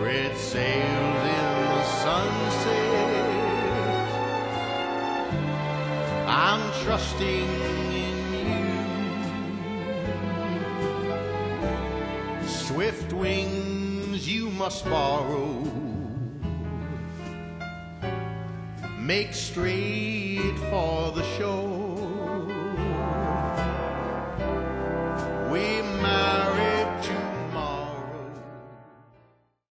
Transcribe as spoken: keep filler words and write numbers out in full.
Red sails in the sunset. I'm trusting in you. Swift wings you must borrow. Make straight for the shore.